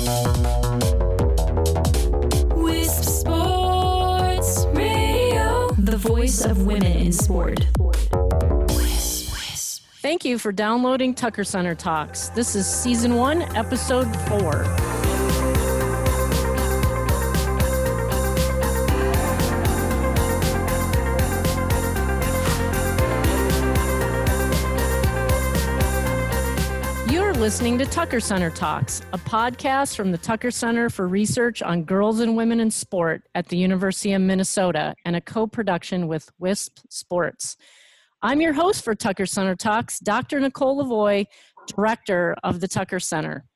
Wisp Sports Radio, the voice of women in sport. Thank you for downloading Tucker Center Talks. This is Season 1, Episode 4. You're listening to Tucker Center Talks, a podcast from the Tucker Center for Research on Girls and Women in Sport at the University of Minnesota and a co-production with Wisp Sports. I'm your host for Tucker Center Talks, Dr. Nicole Lavoie, Director of the Tucker Center.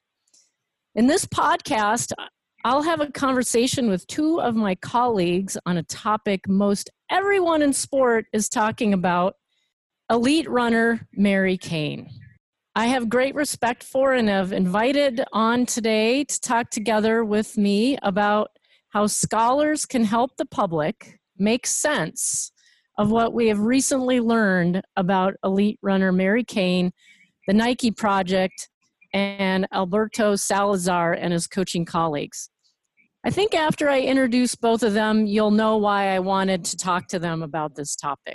In this podcast, I'll have a conversation with two of my colleagues on a topic most everyone in sport is talking about, elite runner Mary Cain. I have great respect for and have invited on today to talk together with me about how scholars can help the public make sense of what we have recently learned about elite runner Mary Cain, the Nike Project, and Alberto Salazar and his coaching colleagues. I think after I introduce both of them, you'll know why I wanted to talk to them about this topic.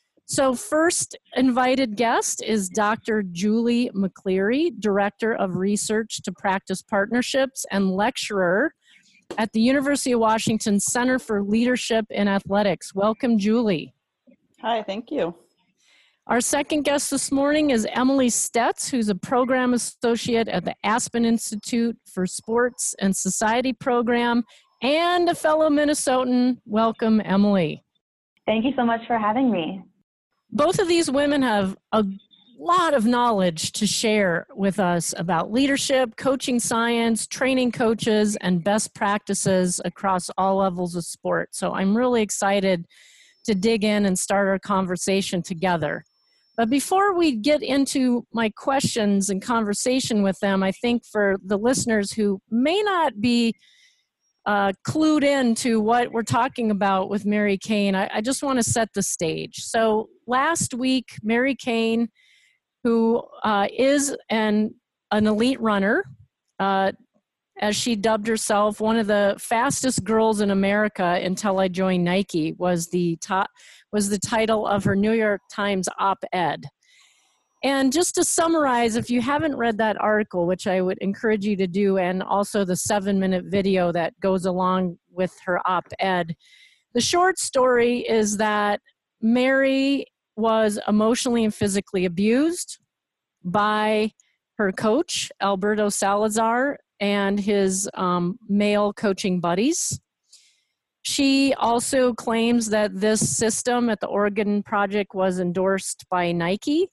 So first invited guest is Dr. Julie McCleary, Director of Research to Practice Partnerships and lecturer at the University of Washington Center for Leadership in Athletics. Welcome, Julie. Hi, thank you. Our second guest this morning is Emily Stetz, who's a program associate at the Aspen Institute for Sports and Society program and a fellow Minnesotan. Welcome, Emily. Thank you so much for having me. Both of these women have a lot of knowledge to share with us about leadership, coaching science, training coaches, and best practices across all levels of sport. So I'm really excited to dig in and start our conversation together. But before we get into my questions and conversation with them, I think for the listeners who may not be clued in to what we're talking about with Mary Cain, I just want to set the stage. So last week, Mary Cain, who is an elite runner, as she dubbed herself, one of the fastest girls in America until I joined Nike, was the title of her New York Times op-ed. And just to summarize, if you haven't read that article, which I would encourage you to do, and also the 7-minute video that goes along with her op-ed, the short story is that Mary was emotionally and physically abused by her coach, Alberto Salazar, and his male coaching buddies. She also claims that this system at the Oregon Project was endorsed by Nike.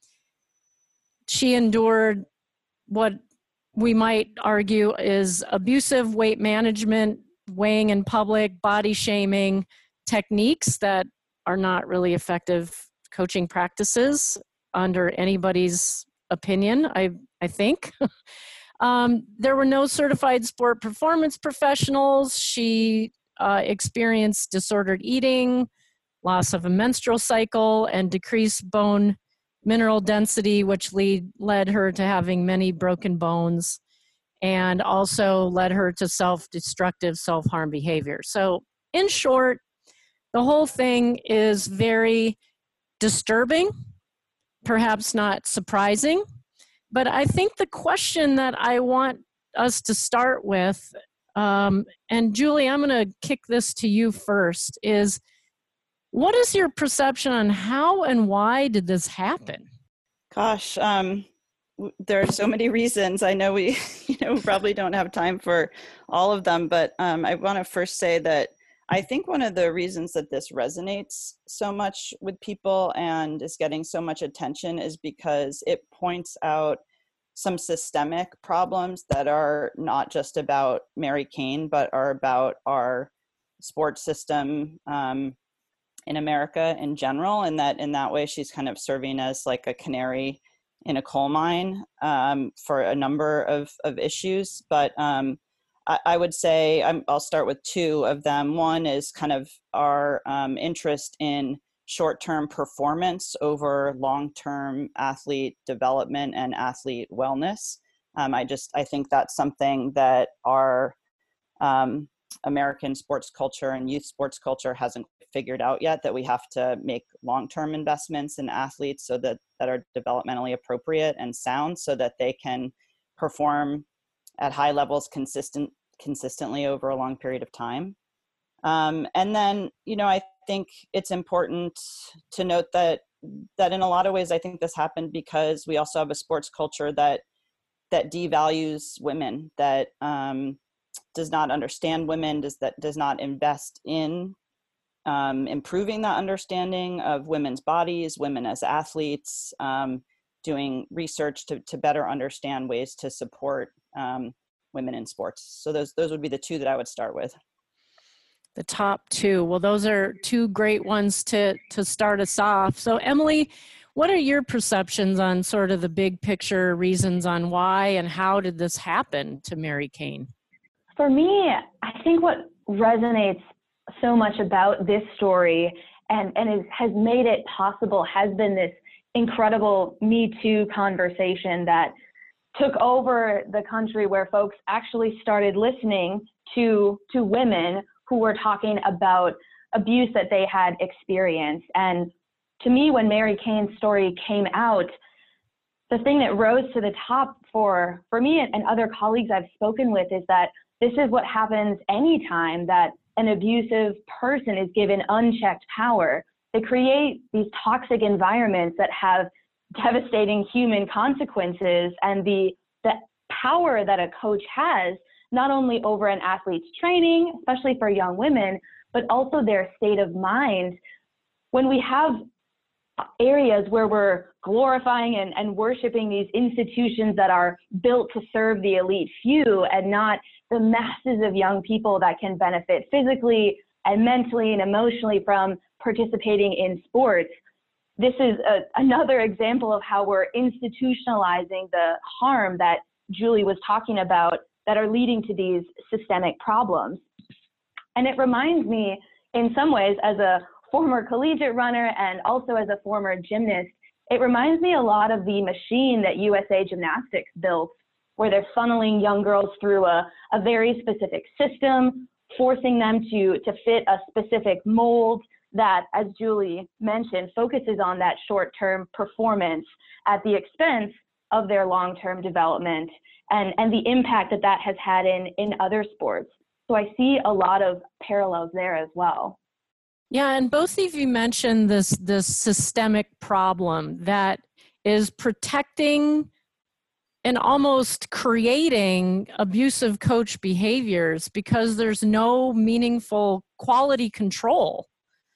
She endured what we might argue is abusive weight management, weighing in public, body shaming techniques that are not really effective coaching practices under anybody's opinion, I think. There were no certified sport performance professionals. She experienced disordered eating, loss of a menstrual cycle, and decreased bone mineral density, which led her to having many broken bones and also led her to self-destructive, self-harm behavior. So in short, the whole thing is very disturbing, perhaps not surprising. But I think the question that I want us to start with, and Julie, I'm going to kick this to you first, is what is your perception on how and why did this happen? Gosh, there are so many reasons. I know we probably don't have time for all of them, but I want to first say that I think one of the reasons that this resonates so much with people and is getting so much attention is because it points out some systemic problems that are not just about Mary Cain, but are about our sports system in America in general. And that in that way, she's kind of serving as like a canary in a coal mine for a number of issues. But I would say I'll start with two of them. One is kind of our interest in short-term performance over long-term athlete development and athlete wellness. I think that's something that our American sports culture and youth sports culture hasn't figured out yet, that we have to make long-term investments in athletes so that are developmentally appropriate and sound, so that they can perform at high levels consistently over a long period of time. And then, I think it's important to note that in a lot of ways, I think this happened because we also have a sports culture that devalues women, that does not understand women, does not invest in improving that understanding of women's bodies, women as athletes, doing research to better understand ways to support women in sports. So those would be the two that I would start with. The top two. Well, those are two great ones to start us off. So Emily, what are your perceptions on sort of the big picture reasons on why and how did this happen to Mary Cain? For me, I think what resonates so much about this story and has made it possible has been this incredible Me Too conversation that took over the country, where folks actually started listening to women who were talking about abuse that they had experienced. And to me, when Mary Cain's story came out, the thing that rose to the top for me and other colleagues I've spoken with is that this is what happens anytime that an abusive person is given unchecked power. They create these toxic environments that have devastating human consequences, and the power that a coach has, not only over an athlete's training, especially for young women, but also their state of mind. When we have areas where we're glorifying and worshiping these institutions that are built to serve the elite few and not the masses of young people that can benefit physically and mentally and emotionally from participating in sports, this is another example of how we're institutionalizing the harm that Julie was talking about that are leading to these systemic problems. And it reminds me, in some ways, as a former collegiate runner and also as a former gymnast, it reminds me a lot of the machine that USA Gymnastics built, where they're funneling young girls through a very specific system, forcing them to fit a specific mold that, as Julie mentioned, focuses on that short-term performance at the expense of their long-term development and the impact that has had in other sports. So I see a lot of parallels there as well. Yeah, and both of you mentioned this systemic problem that is protecting and almost creating abusive coach behaviors because there's no meaningful quality control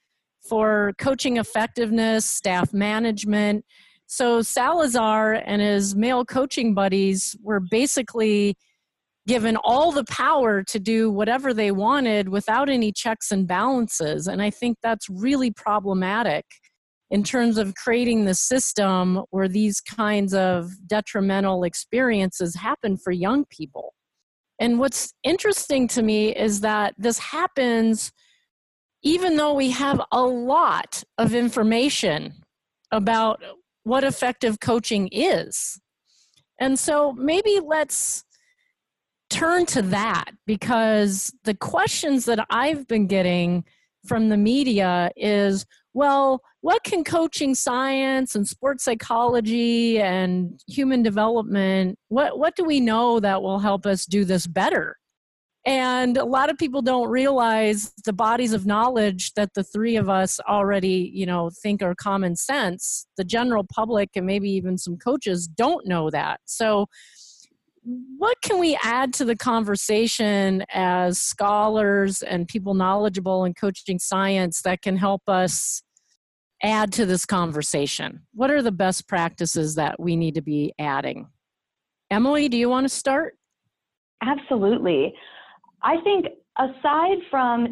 for coaching effectiveness, staff management. So Salazar and his male coaching buddies were basically given all the power to do whatever they wanted without any checks and balances. And I think that's really problematic in terms of creating the system where these kinds of detrimental experiences happen for young people. And what's interesting to me is that this happens even though we have a lot of information about what effective coaching is. And so maybe let's turn to that, because the questions that I've been getting from the media is, well, what can coaching science and sports psychology and human development, what do we know that will help us do this better? And a lot of people don't realize the bodies of knowledge that the three of us already, think are common sense. The general public and maybe even some coaches don't know that. So what can we add to the conversation as scholars and people knowledgeable in coaching science that can help us add to this conversation? What are the best practices that we need to be adding? Emily, do you want to start? Absolutely. I think aside from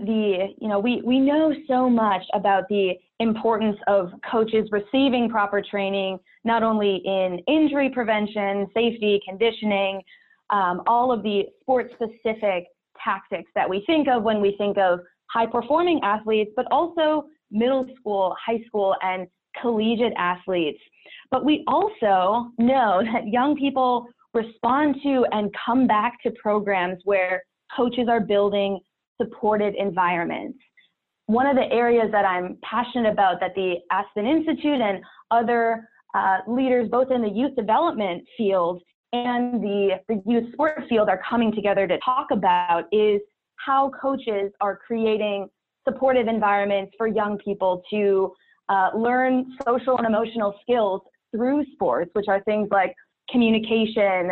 we know so much about the importance of coaches receiving proper training, not only in injury prevention, safety, conditioning, all of the sport-specific tactics that we think of when we think of high-performing athletes, but also middle school, high school, and collegiate athletes. But we also know that young people respond to and come back to programs where coaches are building supported environments. One of the areas that I'm passionate about that the Aspen Institute and other leaders, both in the youth development field and the youth sport field, are coming together to talk about is how coaches are creating supportive environments for young people to learn social and emotional skills through sports, which are things like communication,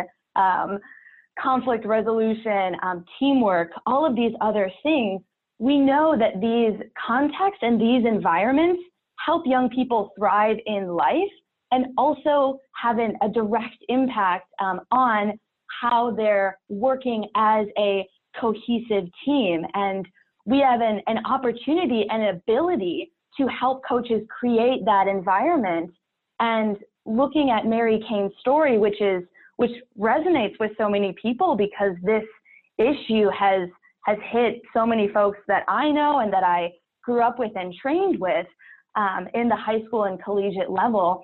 conflict resolution, teamwork, all of these other things. We know that these contexts and these environments help young people thrive in life and also have a direct impact on how they're working as a cohesive team. And we have an opportunity and an ability to help coaches create that environment. And looking at Mary Cain's story, which resonates with so many people because this issue has hit so many folks that I know and that I grew up with and trained with in the high school and collegiate level.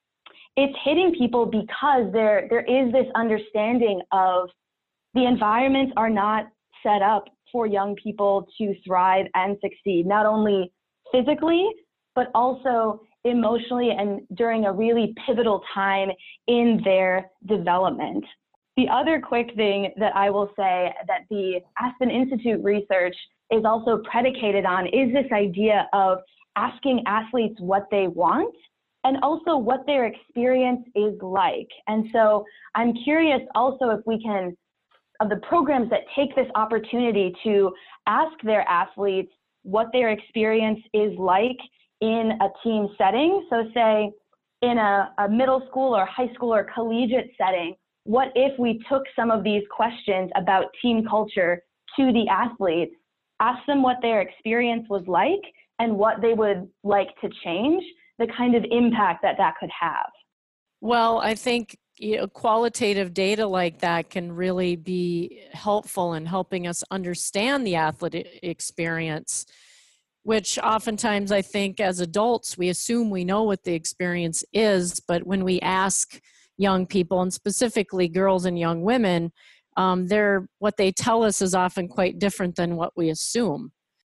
It's hitting people because there is this understanding of the environments are not set up for young people to thrive and succeed, not only physically, but also emotionally and during a really pivotal time in their development. The other quick thing that I will say that the Aspen Institute research is also predicated on is this idea of asking athletes what they want and also what their experience is like. And so I'm curious also if we can, of the programs that take this opportunity to ask their athletes what their experience is like in a team setting. So say in a middle school or high school or collegiate setting, what if we took some of these questions about team culture to the athletes, ask them what their experience was like and what they would like to change, the kind of impact that could have? Well, I think qualitative data like that can really be helpful in helping us understand the athlete experience, which oftentimes I think as adults, we assume we know what the experience is, but when we ask young people, and specifically girls and young women, what they tell us is often quite different than what we assume.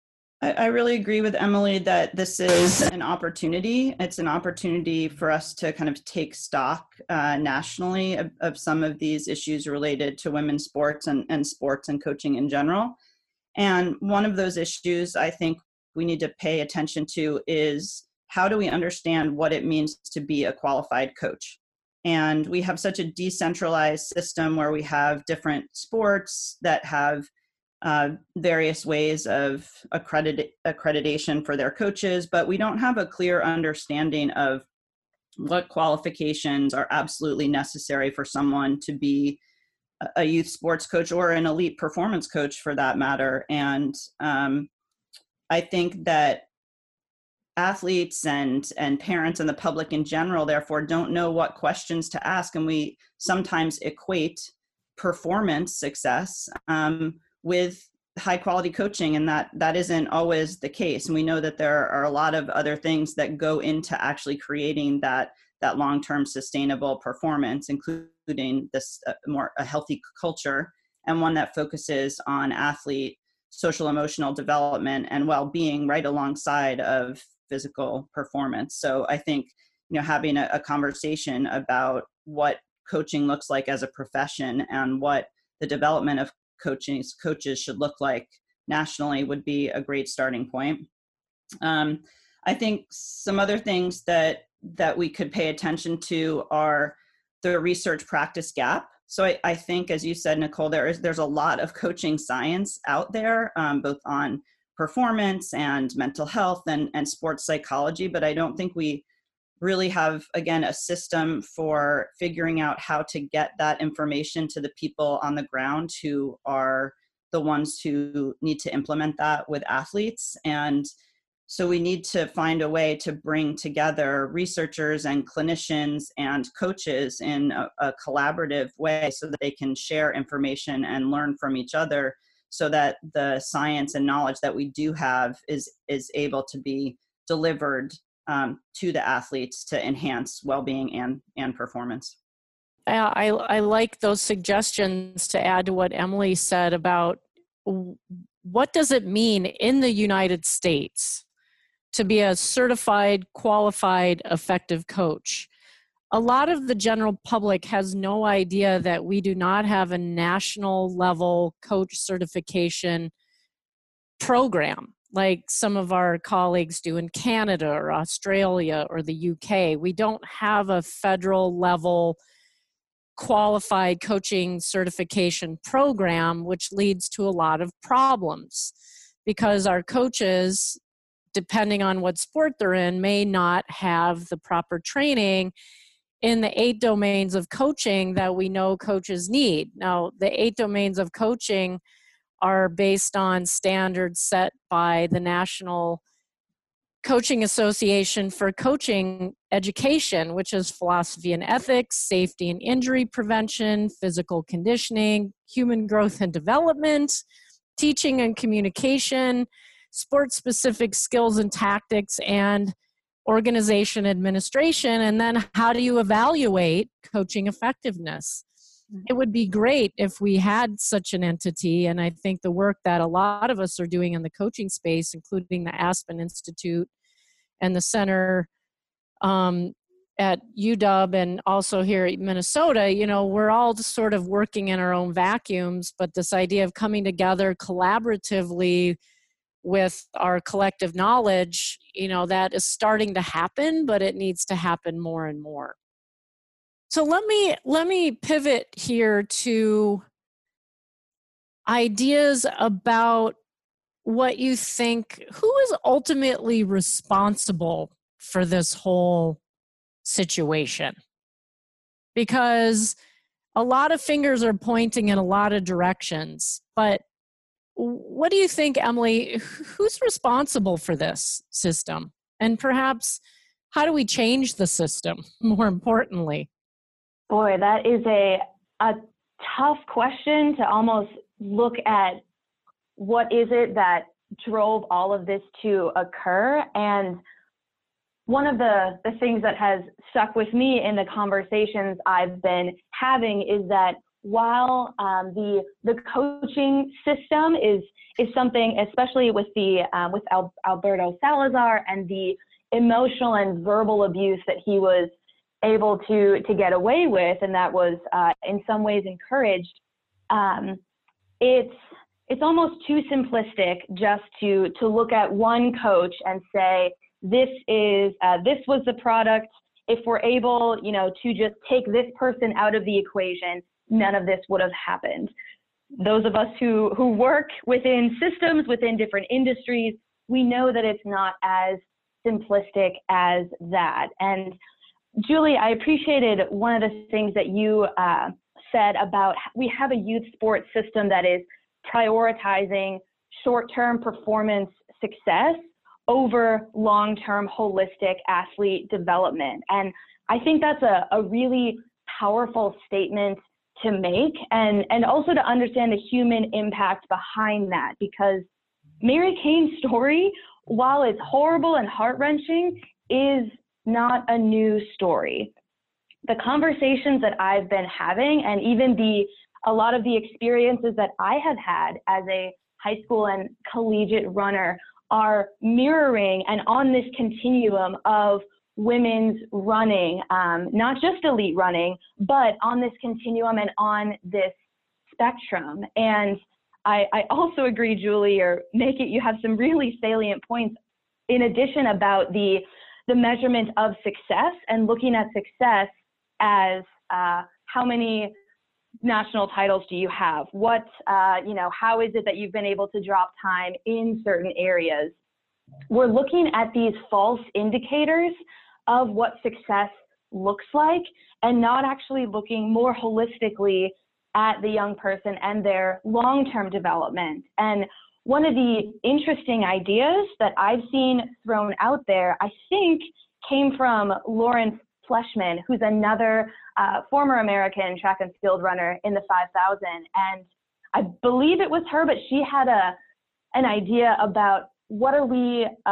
I really agree with Emily that this is an opportunity. It's an opportunity for us to kind of take stock nationally of some of these issues related to women's sports and sports and coaching in general. And one of those issues I think we need to pay attention to is how do we understand what it means to be a qualified coach? And we have such a decentralized system where we have different sports that have various ways of accreditation for their coaches, but we don't have a clear understanding of what qualifications are absolutely necessary for someone to be a youth sports coach or an elite performance coach for that matter. And I think that athletes and parents and the public in general, therefore, don't know what questions to ask. And we sometimes equate performance success with high quality coaching, and that isn't always the case. And we know that there are a lot of other things that go into actually creating that long-term sustainable performance, including this a healthy culture and one that focuses on athlete social emotional development and well-being right alongside of physical performance. So I think having a conversation about what coaching looks like as a profession and what the development of coaches should look like nationally would be a great starting point. I think some other things that we could pay attention to are the research practice gap. So I think, as you said, Nicole, there's a lot of coaching science out there, both on performance and mental health and sports psychology, but I don't think we really have, again, a system for figuring out how to get that information to the people on the ground who are the ones who need to implement that with athletes. And so we need to find a way to bring together researchers and clinicians and coaches in a collaborative way so that they can share information and learn from each other so that the science and knowledge that we do have is able to be delivered to the athletes to enhance well-being and performance. I like those suggestions to add to what Emily said about what does it mean in the United States to be a certified, qualified, effective coach. A lot of the general public has no idea that we do not have a national level coach certification program like some of our colleagues do in Canada or Australia or the UK. We don't have a federal level qualified coaching certification program, which leads to a lot of problems because our coaches, depending on what sport they're in, may not have the proper training in the 8 domains of coaching that we know coaches need. Now, the 8 domains of coaching are based on standards set by the National Coaching Association for Coaching Education, which is philosophy and ethics, safety and injury prevention, physical conditioning, human growth and development, teaching and communication, sport-specific skills and tactics, and organization administration. And then how do you evaluate coaching effectiveness? It would be great if we had such an entity, and I think the work that a lot of us are doing in the coaching space, including the Aspen Institute and the center at UW and also here at Minnesota, you know, we're all just sort of working in our own vacuums, but this idea of coming together collaboratively with our collective knowledge, you know, that is starting to happen, but it needs to happen more and more. So let me pivot here to ideas about what you think, who is ultimately responsible for this whole situation? Because a lot of fingers are pointing in a lot of directions, but what do you think, Emily, who's responsible for this system? And perhaps how do we change the system, more importantly? Boy, that is a tough question to almost look at what is it that drove all of this to occur. And one of the things that has stuck with me in the conversations I've been having is that while the coaching system is something, especially with with Alberto Salazar and the emotional and verbal abuse that he was able to get away with, and that was in some ways encouraged, it's almost too simplistic just to look at one coach and say this was the product. If we're able, you know, to just take this person out of the equation, none of this would have happened. Those of us who work within systems, within different industries, we know that it's not as simplistic as that. And Julie, I appreciated one of the things that you said about we have a youth sports system that is prioritizing short-term performance success over long-term holistic athlete development. And I think that's a really powerful statement to make, and also to understand the human impact behind that, because Mary Cain's story, while it's horrible and heart-wrenching, is not a new story. The conversations that I've been having, and even a lot of the experiences that I have had as a high school and collegiate runner, are mirroring and on this continuum of women's running, not just elite running, but on this continuum and on this spectrum. And I also agree, Julie, or you have some really salient points in addition about the measurement of success and looking at success as how many national titles do you have? What, how is it that you've been able to drop time in certain areas? We're looking at these false indicators of what success looks like and not actually looking more holistically at the young person and their long-term development. And one of the interesting ideas that I've seen thrown out there, I think came from Lauren Fleshman, who's another former American track and field runner in the 5,000. And I believe it was her, but she had an idea about what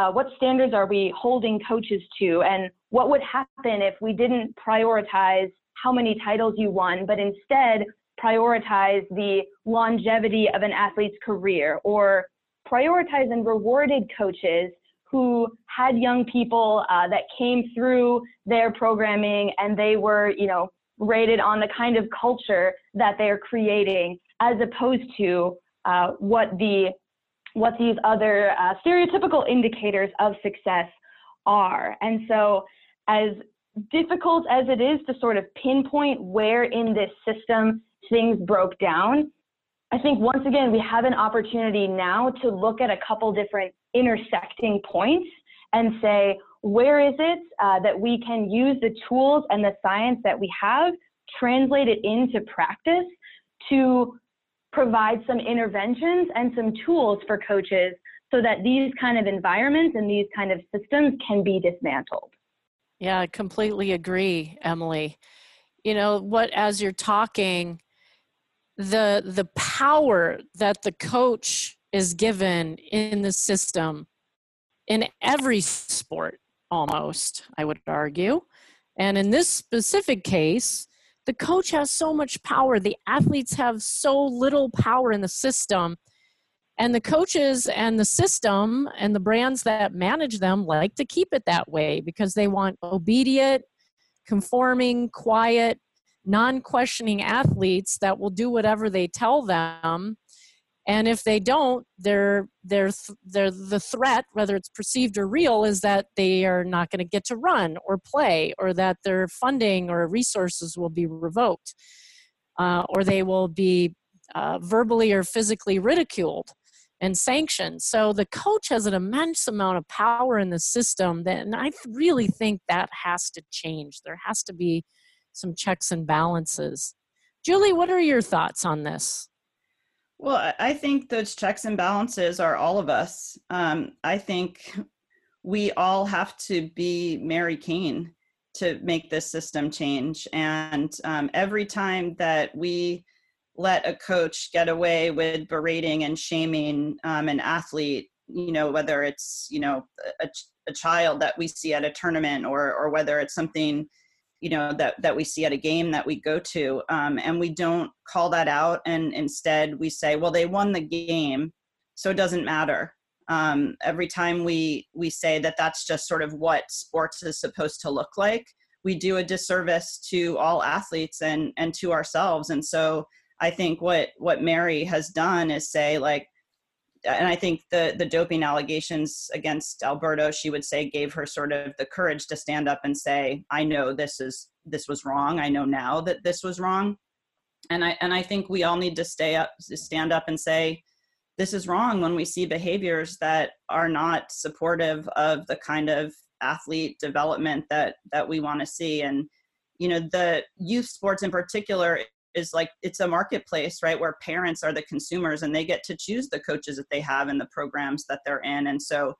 standards are we holding coaches to, and what would happen if we didn't prioritize how many titles you won, but instead prioritize the longevity of an athlete's career, or prioritize and rewarded coaches who had young people that came through their programming and they were, rated on the kind of culture that they're creating, as opposed to what these other stereotypical indicators of success are. And so, as difficult as it is to sort of pinpoint where in this system things broke down, I think once again, we have an opportunity now to look at a couple different intersecting points and say, where is it that we can use the tools and the science that we have, translate it into practice to provide some interventions and some tools for coaches so that these kind of environments and these kind of systems can be dismantled. Yeah, I completely agree, Emily. As you're talking, the power that the coach is given in the system in every sport, almost, I would argue. And in this specific case, the coach has so much power. The athletes have so little power in the system. And the coaches and the system and the brands that manage them like to keep it that way because they want obedient, conforming, quiet, non-questioning athletes that will do whatever they tell them. And if they don't, they're the threat, whether it's perceived or real, is that they are not going to get to run or play, or that their funding or resources will be revoked, or they will be verbally or physically ridiculed and sanctioned. So the coach has an immense amount of power in the system, and I really think that has to change. There has to be some checks and balances. Julie, what are your thoughts on this? Well, I think those checks and balances are all of us. I think we all have to be Mary Cain to make this system change. And every time that we let a coach get away with berating and shaming an athlete, whether it's, a child that we see at a tournament or whether it's something that we see at a game that we go to, and we don't call that out, and instead we say, well, they won the game, so it doesn't matter. Every time we say that that's just sort of what sports is supposed to look like, we do a disservice to all athletes and to ourselves. And so I think what Mary has done is say, like, and I think the doping allegations against Alberto, she would say, gave her sort of the courage to stand up and say, I know this was wrong. I know now that this was wrong. And I think we all need to stand up and say, this is wrong, when we see behaviors that are not supportive of the kind of athlete development that we want to see. And, the youth sports in particular is like, it's a marketplace, right, where parents are the consumers and they get to choose the coaches that they have in the programs that they're in. And so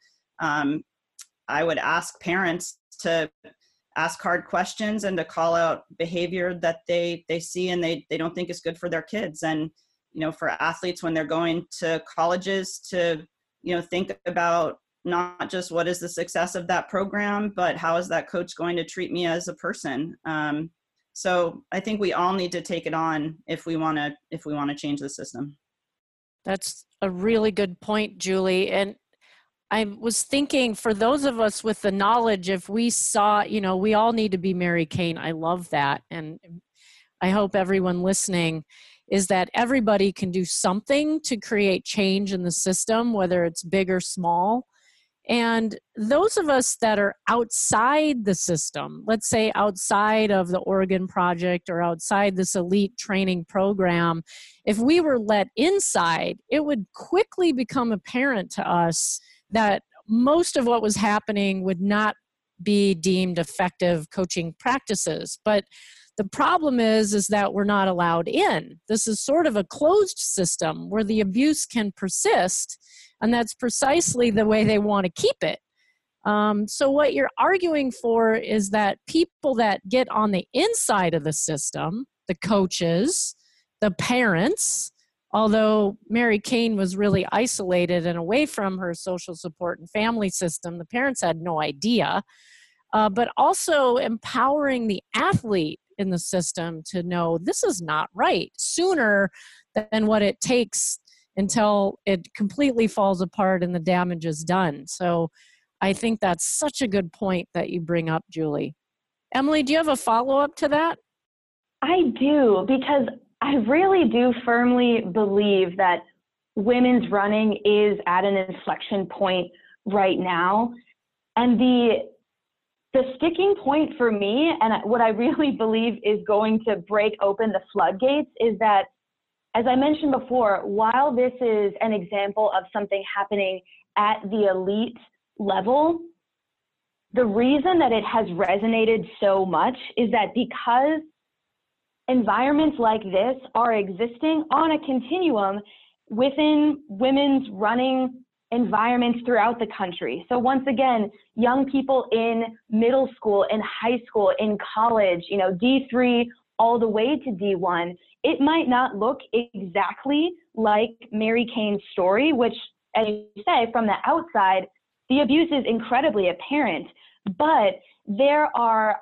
I would ask parents to ask hard questions and to call out behavior that they see and they don't think is good for their kids. And, for athletes when they're going to colleges to, think about not just what is the success of that program, but how is that coach going to treat me as a person? So I think we all need to take it on if we want to change the system. That's a really good point, Julie. And I was thinking, for those of us with the knowledge, if we saw, we all need to be Mary Cain. I love that. And I hope everyone listening is that everybody can do something to create change in the system, whether it's big or small. And those of us that are outside the system, let's say outside of the Oregon Project or outside this elite training program, if we were let inside, it would quickly become apparent to us that most of what was happening would not be deemed effective coaching practices. But the problem is that we're not allowed in. This is sort of a closed system where the abuse can persist. And that's precisely the way they want to keep it. So what you're arguing for is that people that get on the inside of the system, the coaches, the parents, although Mary Cain was really isolated and away from her social support and family system, the parents had no idea, but also empowering the athlete in the system to know this is not right sooner than what it takes until it completely falls apart and the damage is done. So I think that's such a good point that you bring up, Julie. Emily, do you have a follow-up to that? I do, because I really do firmly believe that women's running is at an inflection point right now. And the sticking point for me, and what I really believe is going to break open the floodgates, is that, as I mentioned before, while this is an example of something happening at the elite level, the reason that it has resonated so much is that because environments like this are existing on a continuum within women's running environments throughout the country. So once again, young people in middle school, in high school, in college, D3 all the way to D1, it might not look exactly like Mary Cain's story, which, as you say, from the outside, the abuse is incredibly apparent. But there are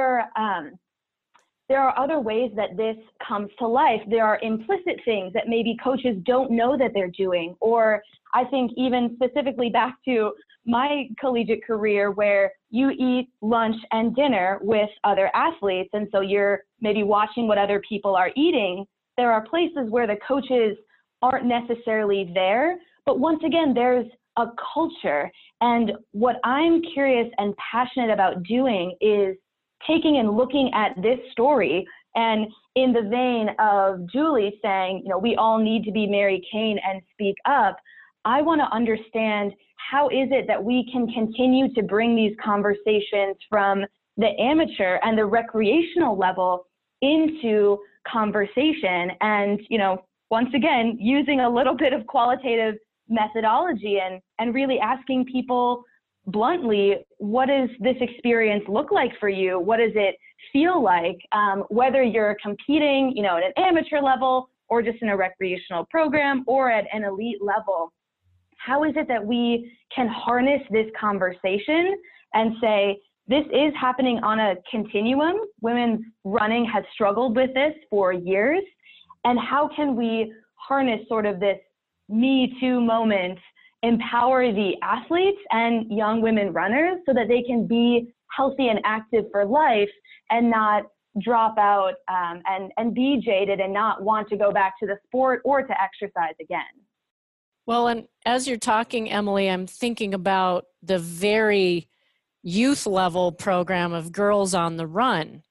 other ways that this comes to life. There are implicit things that maybe coaches don't know that they're doing. Or I think even specifically back to my collegiate career, where you eat lunch and dinner with other athletes, and so you're maybe watching what other people are eating. There are places where the coaches aren't necessarily there, but once again, there's a culture. And what I'm curious and passionate about doing is taking and looking at this story, and in the vein of Julie saying, we all need to be Mary Cain and speak up, I want to understand how is it that we can continue to bring these conversations from the amateur and the recreational level into conversation, and once again, using a little bit of qualitative methodology and really asking people bluntly, what does this experience look like for you? What does it feel like? Whether you're competing, at an amateur level or just in a recreational program or at an elite level, how is it that we can harness this conversation and say, this is happening on a continuum. Women's running has struggled with this for years. And how can we harness sort of this Me Too moment, empower the athletes and young women runners so that they can be healthy and active for life and not drop out and be jaded and not want to go back to the sport or to exercise again. Well, and as you're talking, Emily, I'm thinking about the very youth level program of Girls on the Run,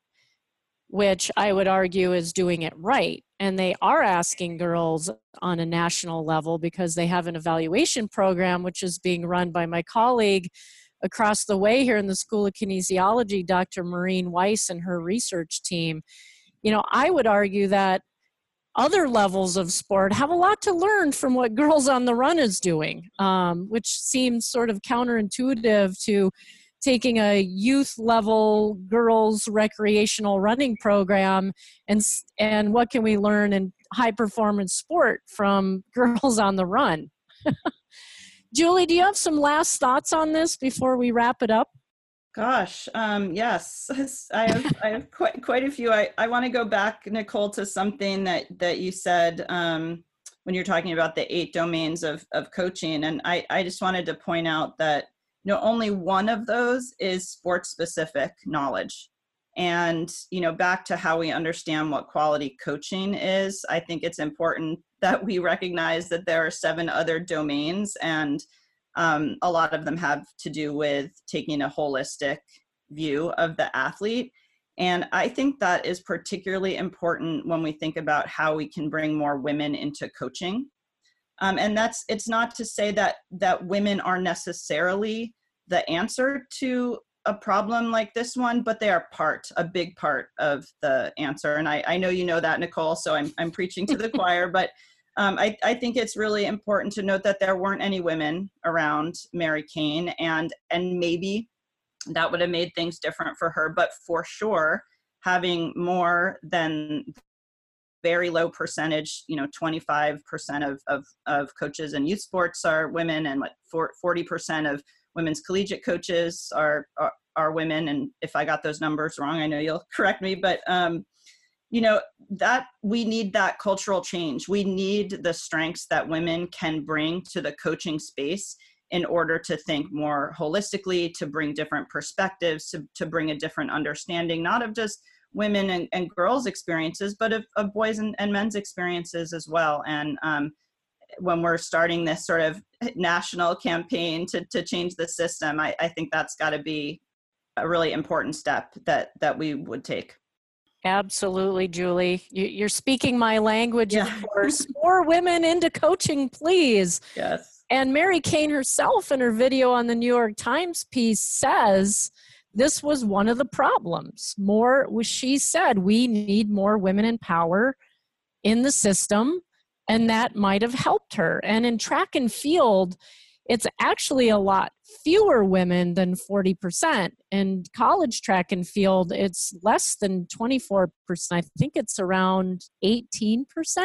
which I would argue is doing it right. And they are asking girls on a national level because they have an evaluation program, which is being run by my colleague across the way here in the School of Kinesiology, Dr. Maureen Weiss and her research team. I would argue that other levels of sport have a lot to learn from what Girls on the Run is doing, which seems sort of counterintuitive to taking a youth level girls recreational running program and what can we learn in high performance sport from Girls on the Run. Julie, do you have some last thoughts on this before we wrap it up? Gosh, yes, I have quite a few. I want to go back, Nicole, to something that you said when you're talking about the 8 domains of coaching. And I just wanted to point out that only one of those is sport-specific knowledge. And, back to how we understand what quality coaching is, I think it's important that we recognize that there are 7 other domains, and a lot of them have to do with taking a holistic view of the athlete. And I think that is particularly important when we think about how we can bring more women into coaching. And it's not to say that women are necessarily the answer to a problem like this one, but they are a big part of the answer. And I know you know that, Nicole, so I'm preaching to the choir, but I think it's really important to note that there weren't any women around Mary Cain, and maybe that would have made things different for her. But for sure, having more than very low percentage, 25% of coaches in youth sports are women, and 40% of women's collegiate coaches are are women. And if I got those numbers wrong, I know you'll correct me, but that we need that cultural change. We need the strengths that women can bring to the coaching space in order to think more holistically, to bring different perspectives, to bring a different understanding, not of just women and girls' experiences, but of boys and men's experiences as well. And when we're starting this sort of national campaign to change the system, I think that's got to be a really important step that we would take. Absolutely, Julie. You're speaking my language, Yeah. of course. More women into coaching, please. Yes. And Mary Cain herself in her video on the New York Times piece says this was one of the problems. She said we need more women in power in the system, and that might have helped her. And in track and field, it's actually a lot fewer women than 40%. In college track and field, it's less than 24%. I think it's around 18%.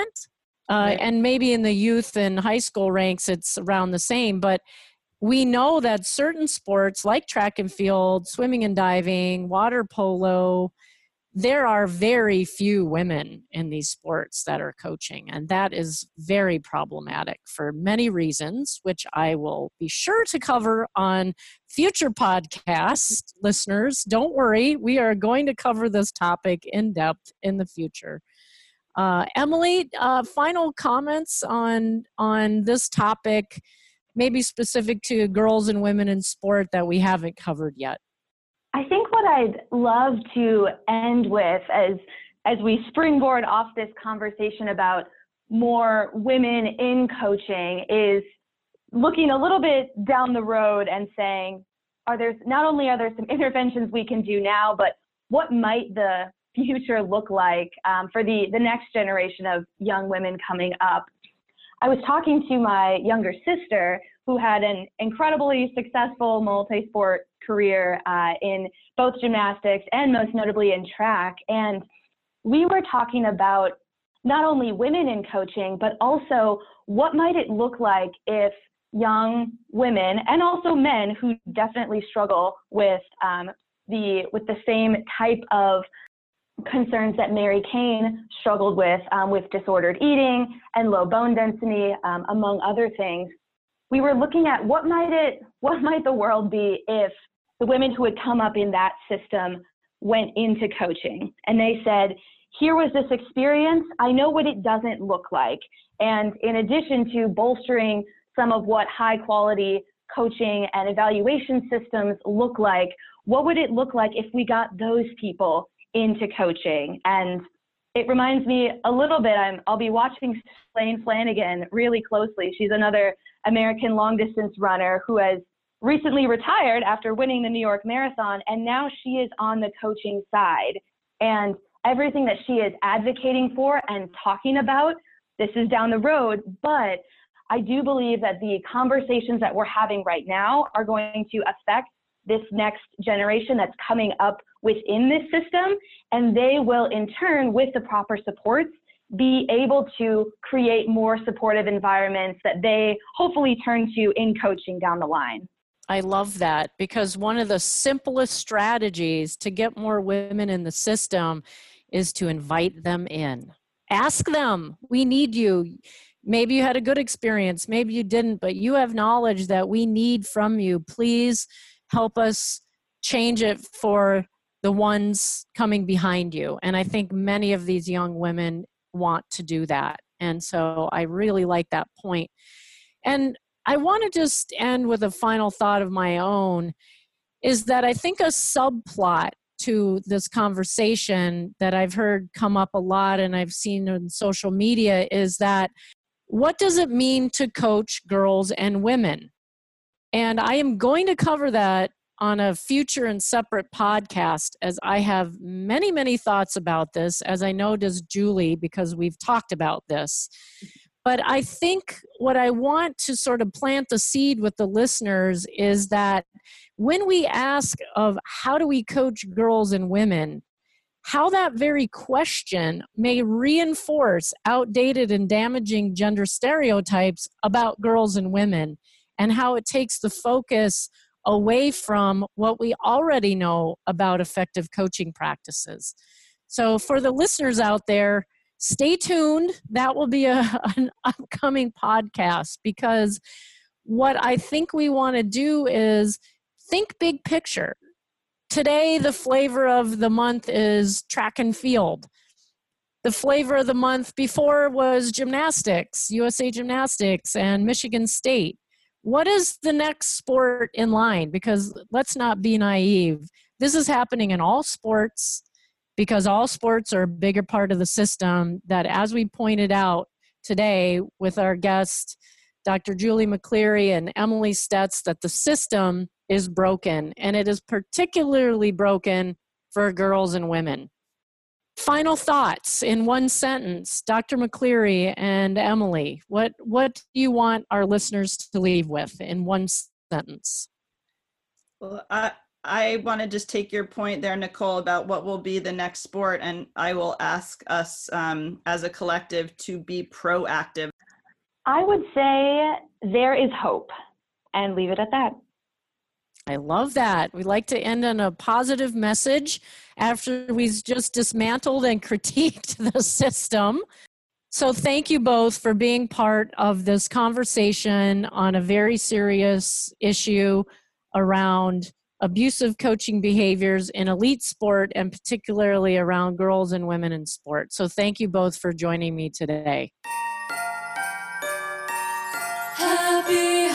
And maybe in the youth and high school ranks, it's around the same. But we know that certain sports like track and field, swimming and diving, water polo, there are very few women in these sports that are coaching. And that is very problematic for many reasons, which I will be sure to cover on future podcasts. Listeners, don't worry. We are going to cover this topic in depth in the future. Emily, final comments on this topic, maybe specific to girls and women in sport that we haven't covered yet? I think what I'd love to end with as we springboard off this conversation about more women in coaching is looking a little bit down the road and saying, not only are there some interventions we can do now, but what might the future look like for the next generation of young women coming up? I was talking to my younger sister who had an incredibly successful multi-sport career in both gymnastics and most notably in track. And we were talking about not only women in coaching, but also what might it look like if young women and also men who definitely struggle with the same type of concerns that Mary Cain struggled with disordered eating and low bone density, among other things. We were looking at what might the world be if the women who had come up in that system went into coaching. And they said, here was this experience, I know what it doesn't look like. And in addition to bolstering some of what high quality coaching and evaluation systems look like, what would it look like if we got those people into coaching? And it reminds me a little bit, I'll be watching Slane Flanagan really closely. She's another American long distance runner who has recently retired after winning the New York Marathon, and now she is on the coaching side. And everything that she is advocating for and talking about, this is down the road, but I do believe that the conversations that we're having right now are going to affect this next generation that's coming up within this system, and they will in turn, with the proper supports, be able to create more supportive environments that they hopefully turn to in coaching down the line. I love that, because one of the simplest strategies to get more women in the system is to invite them in. Ask them, we need you. Maybe you had a good experience, maybe you didn't, but you have knowledge that we need from you. Please help us change it for the ones coming behind you. And I think many of these young women want to do that. And so I really like that point. And I want to just end with a final thought of my own, is that I think a subplot to this conversation that I've heard come up a lot and I've seen on social media is that, what does it mean to coach girls and women? And I am going to cover that on a future and separate podcast, as I have many, many thoughts about this, as I know does Julie, because we've talked about this. But I think what I want to sort of plant the seed with the listeners is that when we ask of how do we coach girls and women, how that very question may reinforce outdated and damaging gender stereotypes about girls and women, and how it takes the focus away from what we already know about effective coaching practices. So for the listeners out there, stay tuned. That will be an upcoming podcast, because what I think we want to do is think big picture. Today, the flavor of the month is track and field. The flavor of the month before was gymnastics, USA Gymnastics and Michigan State. What is the next sport in line? Because let's not be naive. This is happening in all sports, because all sports are a bigger part of the system that, as we pointed out today with our guest, Dr. Julie McCleary and Emily Stetz, that the system is broken, and it is particularly broken for girls and women. Final thoughts in one sentence, Dr. McCleary and Emily, what do you want our listeners to leave with in one sentence? Well, I want to just take your point there, Nicole, about what will be the next sport, and I will ask us as a collective to be proactive. I would say there is hope, and leave it at that. I love that. We like to end on a positive message after we've just dismantled and critiqued the system. So thank you both for being part of this conversation on a very serious issue around abusive coaching behaviors in elite sport, and particularly around girls and women in sport. So thank you both for joining me today. Happy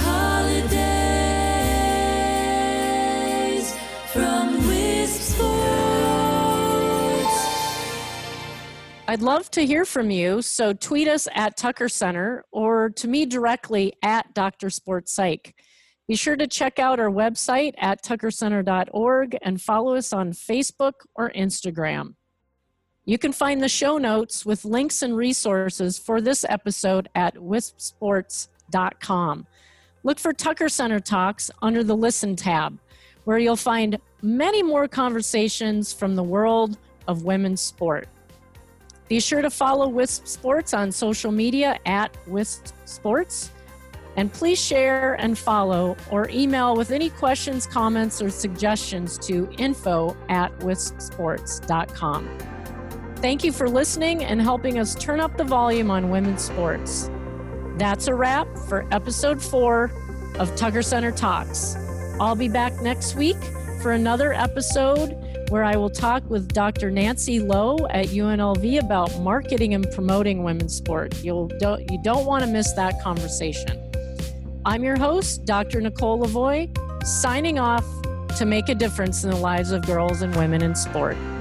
holidays from Wisp Sports. I'd love to hear from you, so tweet us at Tucker Center or to me directly at Dr. Sports Psych. Be sure to check out our website at tuckercenter.org and follow us on Facebook or Instagram. You can find the show notes with links and resources for this episode at wispsports.com. Look for Tucker Center Talks under the Listen tab, where you'll find many more conversations from the world of women's sport. Be sure to follow Wisp Sports on social media at Wisp Sports. And please share and follow or email with any questions, comments, or suggestions to info@wispsports.com. Thank you for listening and helping us turn up the volume on women's sports. That's a wrap for episode 4 of Tucker Center Talks. I'll be back next week for another episode where I will talk with Dr. Nancy Lowe at UNLV about marketing and promoting women's sport. You don't want to miss that conversation. I'm your host, Dr. Nicole Lavoie, signing off to make a difference in the lives of girls and women in sport.